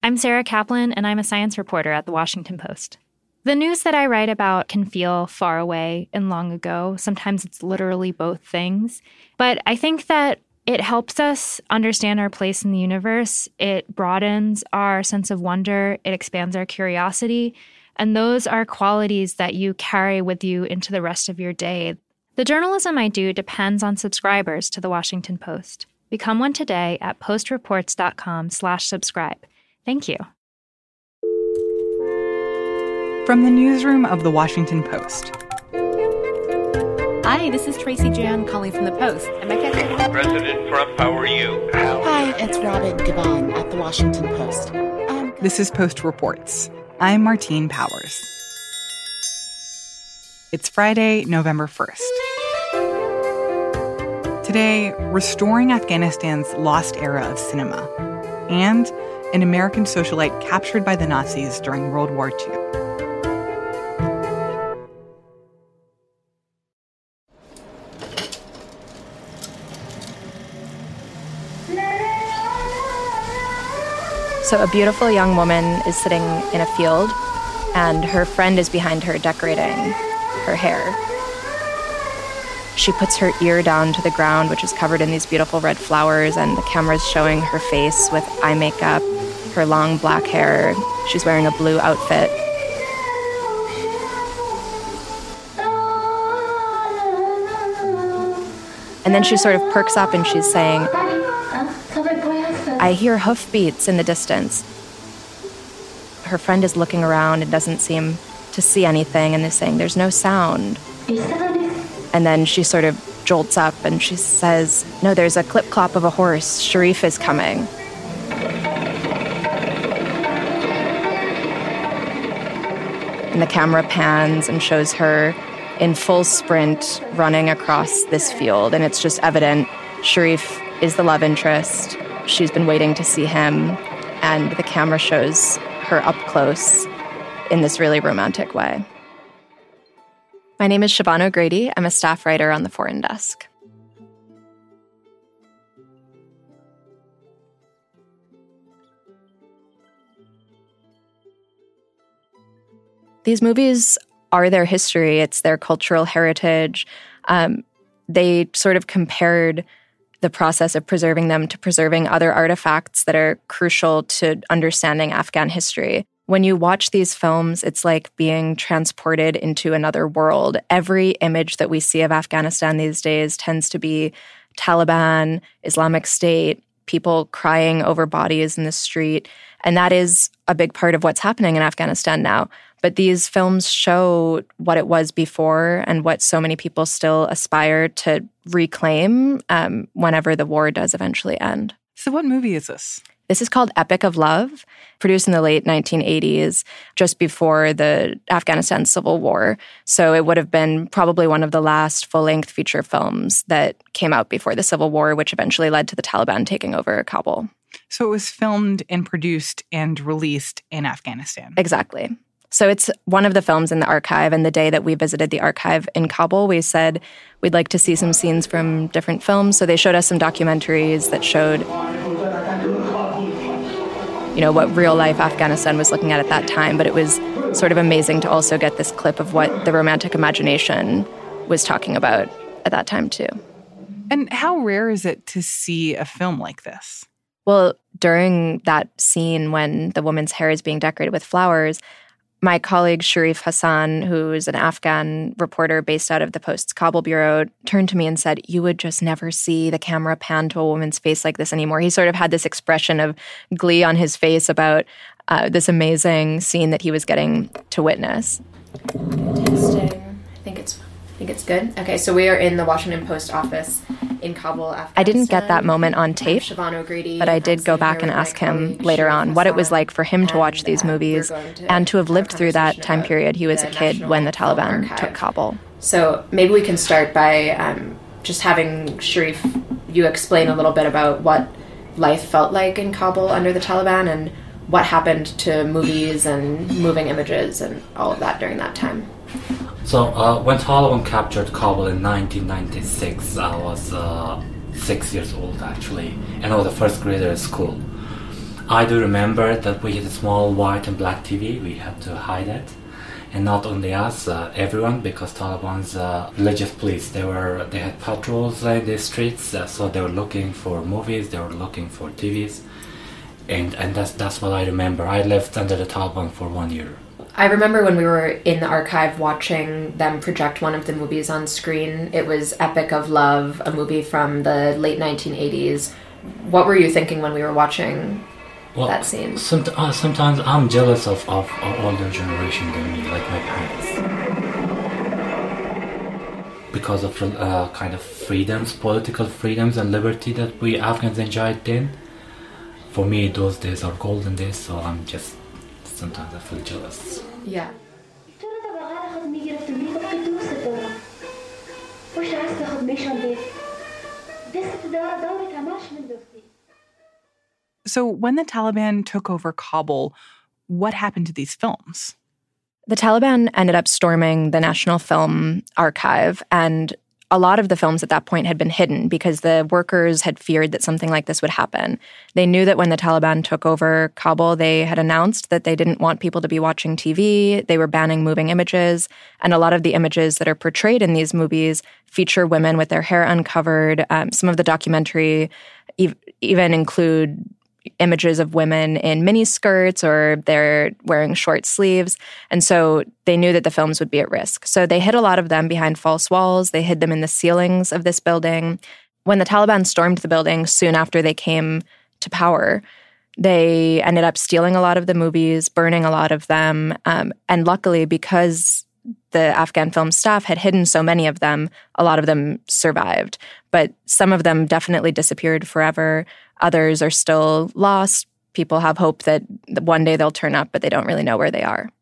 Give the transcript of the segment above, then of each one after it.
I'm Sarah Kaplan, and I'm a science reporter at The Washington Post. The news that I write about can feel far away and long ago. Sometimes it's literally both things. But I think that it helps us understand our place in the universe. It broadens our sense of wonder. It expands our curiosity. And those are qualities that you carry with you into the rest of your day. The journalism I do depends on subscribers to The Washington Post. Become one today at postreports.com/subscribe. Thank you. From the newsroom of The Washington Post. Hi, this is Tracy Jan calling from The Post. Am I catching you? President Trump, how are you? Hi, it's Robin Gabon at The Washington Post. This is Post Reports. I'm Martine Powers. It's Friday, November 1st. Today, restoring Afghanistan's lost era of cinema and an American socialite captured by the Nazis during World War II. So a beautiful young woman is sitting in a field, and her friend is behind her decorating her hair. She puts her ear down to the ground, which is covered in these beautiful red flowers, and the camera's showing her face with eye makeup, her long black hair. She's wearing a blue outfit. And then she sort of perks up and she's saying, "I hear hoofbeats in the distance." Her friend is looking around and doesn't seem to see anything and is saying, "There's no sound." And then she sort of jolts up and she says, "No, there's a clip-clop of a horse. Sharif is coming." And the camera pans and shows her in full sprint running across this field. And it's just evident Sharif is the love interest. She's been waiting to see him. And the camera shows her up close in this really romantic way. My name is Siobhan O'Grady. I'm a staff writer on the Foreign Desk. These movies are their history. It's their cultural heritage. They sort of compared the process of preserving them to preserving other artifacts that are crucial to understanding Afghan history. When you watch these films, it's like being transported into another world. Every image that we see of Afghanistan these days tends to be Taliban, Islamic State, people crying over bodies in the street. And that is a big part of what's happening in Afghanistan now. But these films show what it was before and what so many people still aspire to reclaim whenever the war does eventually end. So what movie is this? This is called Epic of Love, produced in the late 1980s, just before the Afghanistan Civil War. So it would have been probably one of the last full-length feature films that came out before the Civil War, which eventually led to the Taliban taking over Kabul. So it was filmed and produced and released in Afghanistan. Exactly. So it's one of the films in the archive, and the day that we visited the archive in Kabul, we said we'd like to see some scenes from different films. So they showed us some documentaries that showed, what real-life Afghanistan was looking at that time. But it was sort of amazing to also get this clip of what the Romantic Imagination was talking about at that time, too. And how rare is it to see a film like this? Well, during that scene when the woman's hair is being decorated with flowers, my colleague Sharif Hassan, who is an Afghan reporter based out of the Post's Kabul bureau, turned to me and said, "You would just never see the camera pan to a woman's face like this anymore." He sort of had this expression of glee on his face about this amazing scene that he was getting to witness. Testing. I think it's good. Okay, so we are in the Washington Post office in Kabul, Afghanistan. I didn't get that moment on tape, but I did go back and ask him later on what it was like for him to watch these movies and to have lived through that time period. He was a kid when the Taliban took Kabul. So maybe we can start by just having Sharif, you explain a little bit about what life felt like in Kabul under the Taliban and what happened to movies and moving images and all of that during that time. So when Taliban captured Kabul in 1996, I was 6 years old actually, and I was a first grader at school. I do remember that we had a small white and black TV. We had to hide it. And not only us, everyone, because Taliban's religious police, they had patrols in the streets, so they were looking for movies, they were looking for TVs, and that's what I remember. I lived under the Taliban for 1 year. I remember when we were in the archive watching them project one of the movies on screen. It was Epic of Love, a movie from the late 1980s. What were you thinking when we were watching that scene? Sometimes I'm jealous of older generation than me, like my parents, because of kind of freedoms, political freedoms and liberty that we Afghans enjoyed then. For me, those days are golden days, so sometimes I feel jealous. Yeah. So when the Taliban took over Kabul, what happened to these films? The Taliban ended up storming the National Film Archive, and a lot of the films at that point had been hidden because the workers had feared that something like this would happen. They knew that when the Taliban took over Kabul, they had announced that they didn't want people to be watching TV. They were banning moving images. And a lot of the images that are portrayed in these movies feature women with their hair uncovered. Some of the documentary even include images of women in miniskirts or they're wearing short sleeves. And so they knew that the films would be at risk. So they hid a lot of them behind false walls. They hid them in the ceilings of this building. When the Taliban stormed the building soon after they came to power, they ended up stealing a lot of the movies, burning a lot of them. And luckily, because the Afghan film staff had hidden so many of them, a lot of them survived. But some of them definitely disappeared forever. Others are still lost. People have hope that one day they'll turn up, but they don't really know where they are.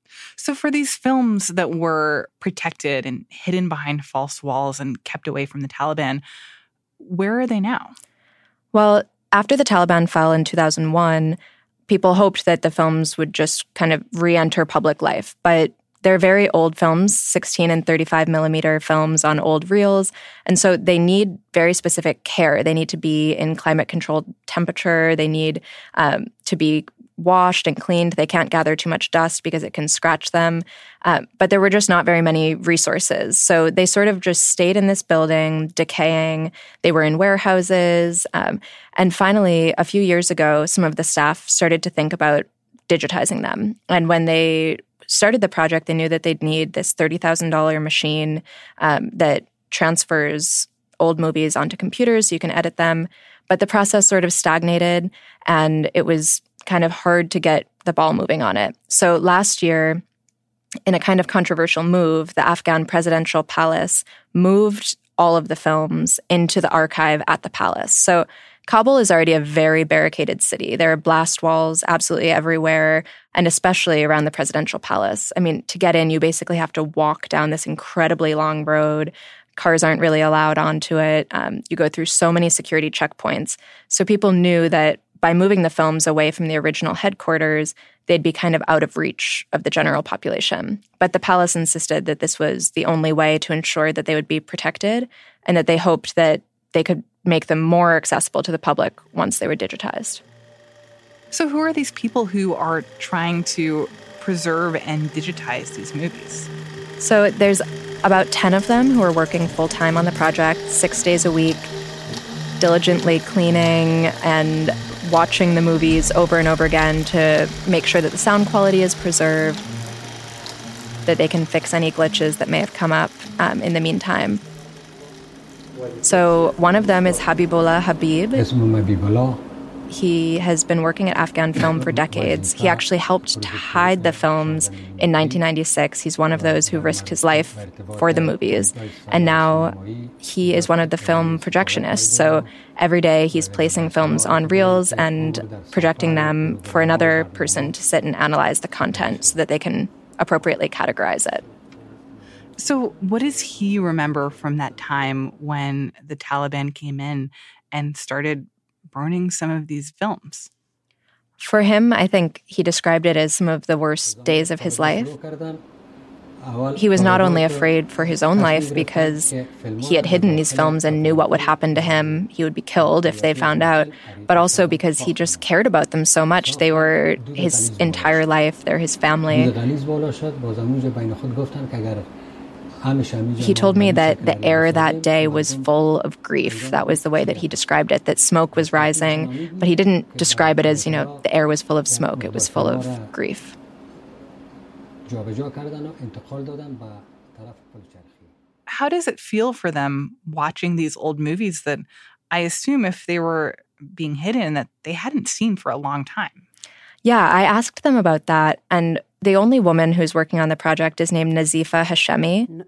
So for these films that were protected and hidden behind false walls and kept away from the Taliban, where are they now? Well, after the Taliban fell in 2001, people hoped that the films would just kind of re-enter public life. But they're very old films, 16 and 35 millimeter films on old reels. And so they need very specific care. They need to be in climate-controlled temperature. They need to be washed and cleaned. They can't gather too much dust because it can scratch them. But there were just not very many resources. So they sort of just stayed in this building, decaying. They were in warehouses. And finally, a few years ago, some of the staff started to think about digitizing them. And when they started the project, they knew that they'd need this $30,000 machine that transfers old movies onto computers so you can edit them. But the process sort of stagnated, and it was kind of hard to get the ball moving on it. So last year, in a kind of controversial move, the Afghan presidential palace moved all of the films into the archive at the palace. So Kabul is already a very barricaded city. There are blast walls absolutely everywhere, and especially around the presidential palace. I mean, to get in, you basically have to walk down this incredibly long road. Cars aren't really allowed onto it. You go through so many security checkpoints. So people knew that by moving the films away from the original headquarters, they'd be kind of out of reach of the general population. But the palace insisted that this was the only way to ensure that they would be protected, and that they hoped that they could make them more accessible to the public once they were digitized. So who are these people who are trying to preserve and digitize these movies? So there's about 10 of them who are working full-time on the project, 6 days a week, diligently cleaning and watching the movies over and over again to make sure that the sound quality is preserved, that they can fix any glitches that may have come up in the meantime. So one of them is Habibullah Habib. He has been working at Afghan Film for decades. He actually helped to hide the films in 1996. He's one of those who risked his life for the movies. And now he is one of the film projectionists. So every day he's placing films on reels and projecting them for another person to sit and analyze the content so that they can appropriately categorize it. So what does he remember from that time when the Taliban came in and started burning some of these films? For him, I think he described it as some of the worst days of his life. He was not only afraid for his own life because he had hidden these films and knew what would happen to him. He would be killed if they found out, but also because he just cared about them so much. They were his entire life. They're his family. He told me that the air that day was full of grief. That was the way that he described it, that smoke was rising, but he didn't describe it as, the air was full of smoke. It was full of grief. How does it feel for them watching these old movies that I assume if they were being hidden that they hadn't seen for a long time? Yeah, I asked them about that, and the only woman who's working on the project is named Nazifa Hashemi.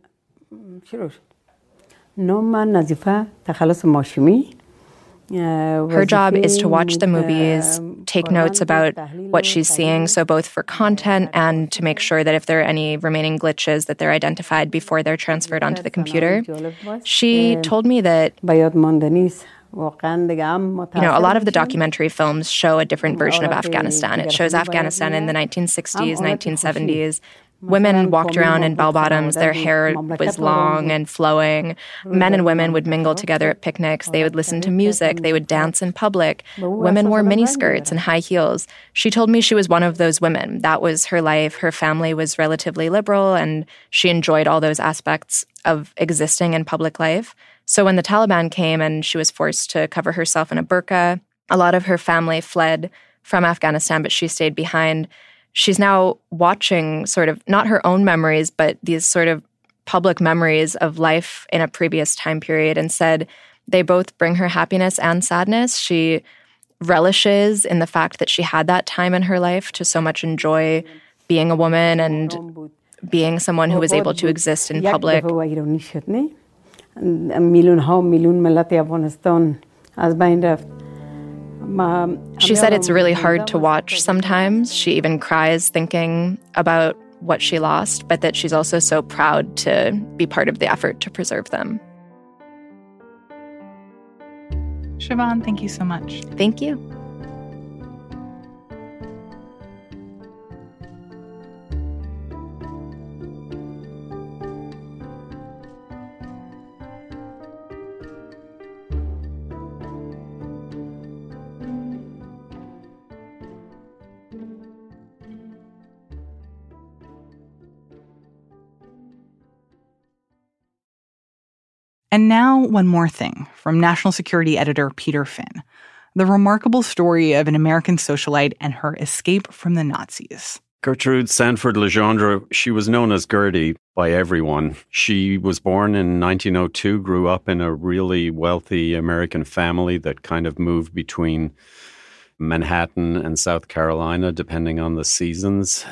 Her job is to watch the movies, take notes about what she's seeing, so both for content and to make sure that if there are any remaining glitches that they're identified before they're transferred onto the computer. She told me that a lot of the documentary films show a different version of Afghanistan. It shows Afghanistan in the 1960s, 1970s. Women walked around in bell-bottoms. Their hair was long and flowing. Men and women would mingle together at picnics. They would listen to music. They would dance in public. Women wore miniskirts and high heels. She told me she was one of those women. That was her life. Her family was relatively liberal, and she enjoyed all those aspects of existing in public life. So when the Taliban came and she was forced to cover herself in a burqa, a lot of her family fled from Afghanistan, but she stayed behind. She's now watching sort of not her own memories, but these sort of public memories of life in a previous time period, and said they both bring her happiness and sadness. She relishes in the fact that she had that time in her life to so much enjoy being a woman and being someone who was able to exist in public. She said it's really hard to watch sometimes. She even cries thinking about what she lost, but that she's also so proud to be part of the effort to preserve them. Siobhan, thank you so much. Thank you. And now, one more thing from national security editor Peter Finn. The remarkable story of an American socialite and her escape from the Nazis. Gertrude Sanford Legendre, she was known as Gertie by everyone. She was born in 1902, grew up in a really wealthy American family that kind of moved between Manhattan and South Carolina, depending on the seasons.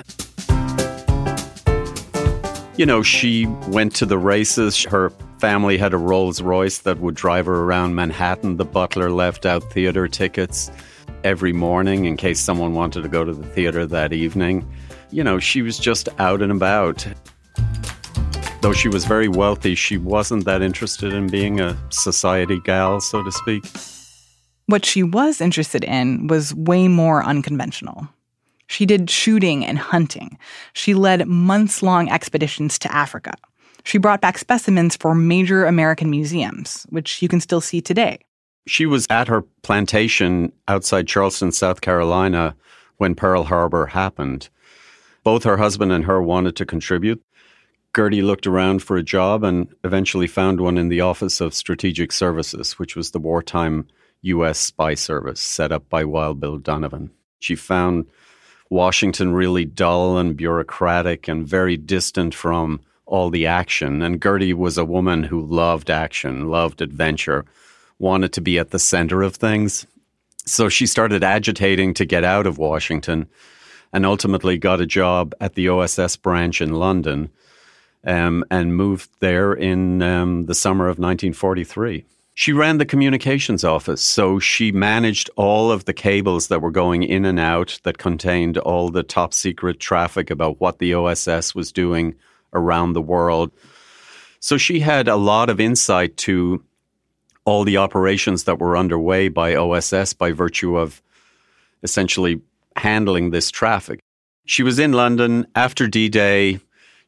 She went to the races. Her family had a Rolls Royce that would drive her around Manhattan. The butler left out theater tickets every morning in case someone wanted to go to the theater that evening. She was just out and about. Though she was very wealthy, she wasn't that interested in being a society gal, so to speak. What she was interested in was way more unconventional. She did shooting and hunting. She led months-long expeditions to Africa. She brought back specimens for major American museums, which you can still see today. She was at her plantation outside Charleston, South Carolina, when Pearl Harbor happened. Both her husband and her wanted to contribute. Gertie looked around for a job and eventually found one in the Office of Strategic Services, which was the wartime U.S. spy service set up by Wild Bill Donovan. She found Washington really dull and bureaucratic and very distant from all the action. And Gertie was a woman who loved action, loved adventure, wanted to be at the center of things. So she started agitating to get out of Washington and ultimately got a job at the OSS branch in London and moved there in the summer of 1943. She ran the communications office, so she managed all of the cables that were going in and out that contained all the top secret traffic about what the OSS was doing around the world. So she had a lot of insight to all the operations that were underway by OSS by virtue of essentially handling this traffic. She was in London after D-Day.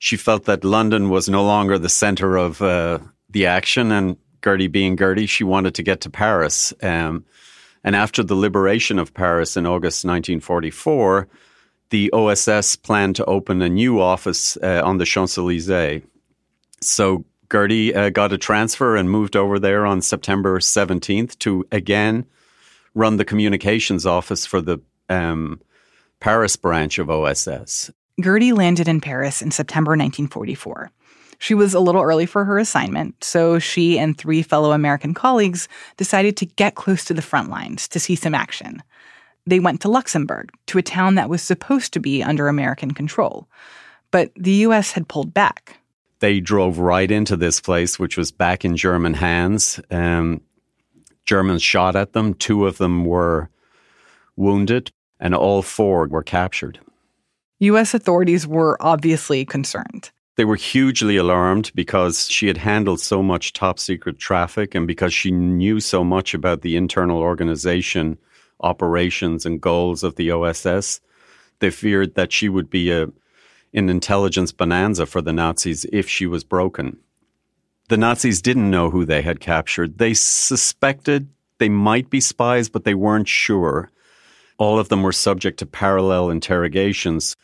She felt that London was no longer the center of the action, and Gertie being Gertie, she wanted to get to Paris. And after the liberation of Paris in August 1944, the OSS planned to open a new office on the Champs-Élysées. So Gertie got a transfer and moved over there on September 17th to again run the communications office for the Paris branch of OSS. Gertie landed in Paris in September 1944. She was a little early for her assignment, so she and 3 fellow American colleagues decided to get close to the front lines to see some action. They went to Luxembourg, to a town that was supposed to be under American control. But the U.S. had pulled back. They drove right into this place, which was back in German hands. Germans shot at them. 2 of them were wounded, and all 4 were captured. U.S. authorities were obviously concerned. They were hugely alarmed because she had handled so much top-secret traffic and because she knew so much about the internal organization, operations, and goals of the OSS. They feared that she would be an intelligence bonanza for the Nazis if she was broken. The Nazis didn't know who they had captured. They suspected they might be spies, but they weren't sure. All of them were subject to parallel interrogations.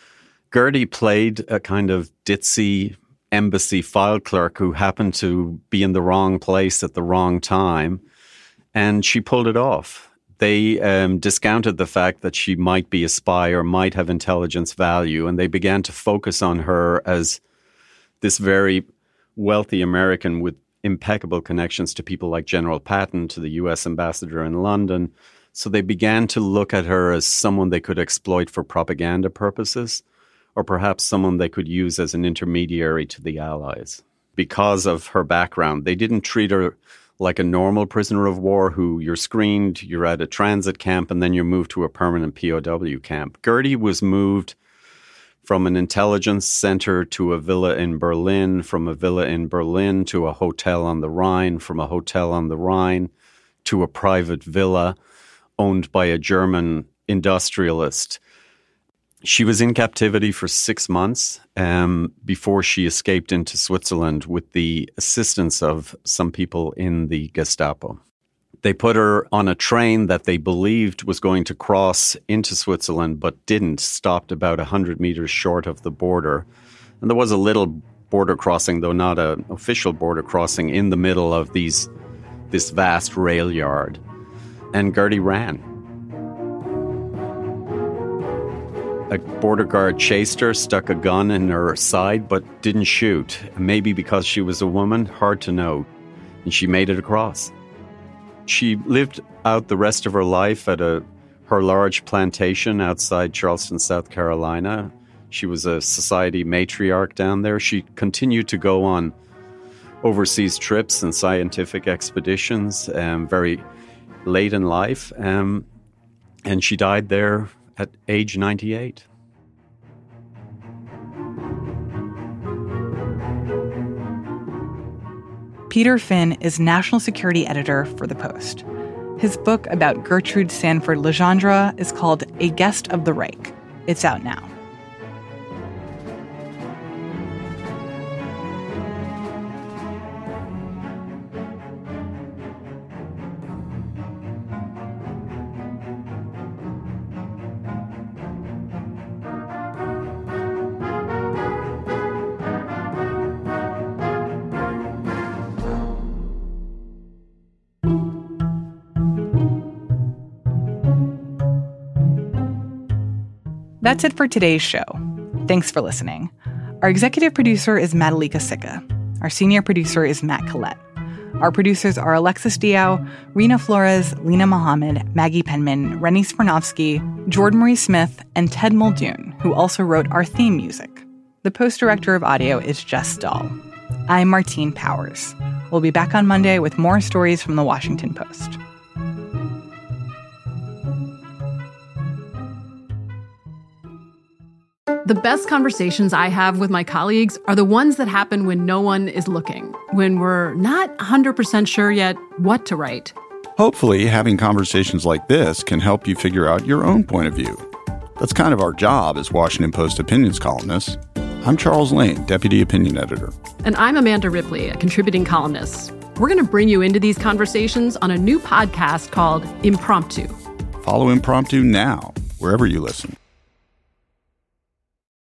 Gertie played a kind of ditzy embassy file clerk who happened to be in the wrong place at the wrong time, and she pulled it off. They discounted the fact that she might be a spy or might have intelligence value, and they began to focus on her as this very wealthy American with impeccable connections to people like General Patton, to the U.S. ambassador in London. So they began to look at her as someone they could exploit for propaganda purposes, or perhaps someone they could use as an intermediary to the Allies. Because of her background, they didn't treat her like a normal prisoner of war who you're screened, you're at a transit camp, and then you're moved to a permanent POW camp. Gertie was moved from an intelligence center to a villa in Berlin, from a villa in Berlin to a hotel on the Rhine, from a hotel on the Rhine to a private villa owned by a German industrialist. She was in captivity for 6 months before she escaped into Switzerland with the assistance of some people in the Gestapo. They put her on a train that they believed was going to cross into Switzerland, but didn't, stopped about 100 meters short of the border. And there was a little border crossing, though not an official border crossing, in the middle of this vast rail yard. And Gertie ran. A border guard chased her, stuck a gun in her side, but didn't shoot. Maybe because she was a woman, hard to know. And she made it across. She lived out the rest of her life at her large plantation outside Charleston, South Carolina. She was a society matriarch down there. She continued to go on overseas trips and scientific expeditions very late in life. And she died there at age 98. Peter Finn is national security editor for The Post. His book about Gertrude Sanford Legendre is called A Guest of the Reich. It's out now. That's it for today's show. Thanks for listening. Our executive producer is Madalika Sikka. Our senior producer is Matt Collette. Our producers are Alexis Diao, Rena Flores, Lena Mohammed, Maggie Penman, Rennie Smirnovsky, Jordan Marie Smith, and Ted Muldoon, who also wrote our theme music. The Post director of audio is Jess Dahl. I'm Martine Powers. We'll be back on Monday with more stories from The Washington Post. The best conversations I have with my colleagues are the ones that happen when no one is looking, when we're not 100% sure yet what to write. Hopefully, having conversations like this can help you figure out your own point of view. That's kind of our job as Washington Post opinions columnists. I'm Charles Lane, Deputy Opinion Editor. And I'm Amanda Ripley, a contributing columnist. We're going to bring you into these conversations on a new podcast called Impromptu. Follow Impromptu now, wherever you listen.